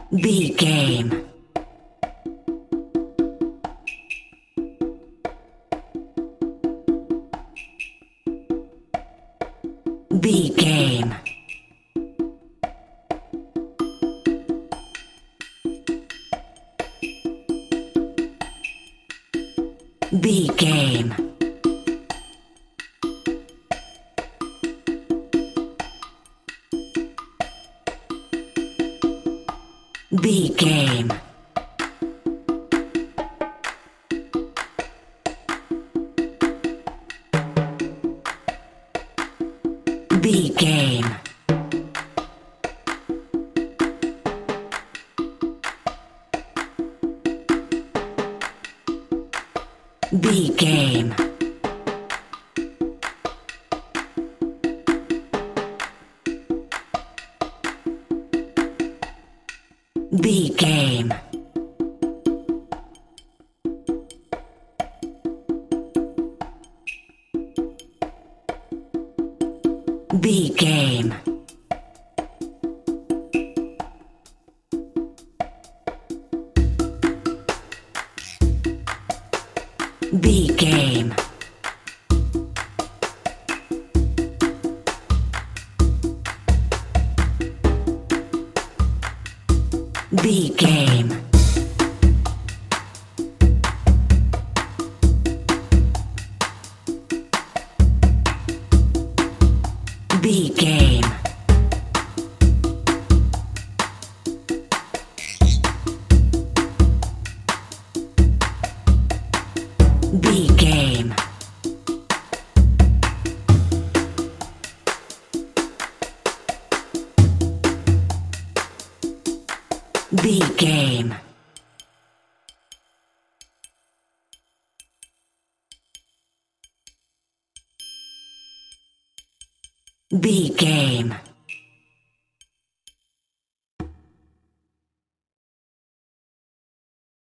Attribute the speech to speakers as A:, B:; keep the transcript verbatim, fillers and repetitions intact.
A: B game. B game. B game. B game. B game. B game. B game. B game. B game. B game. B game. B game. B game. B game.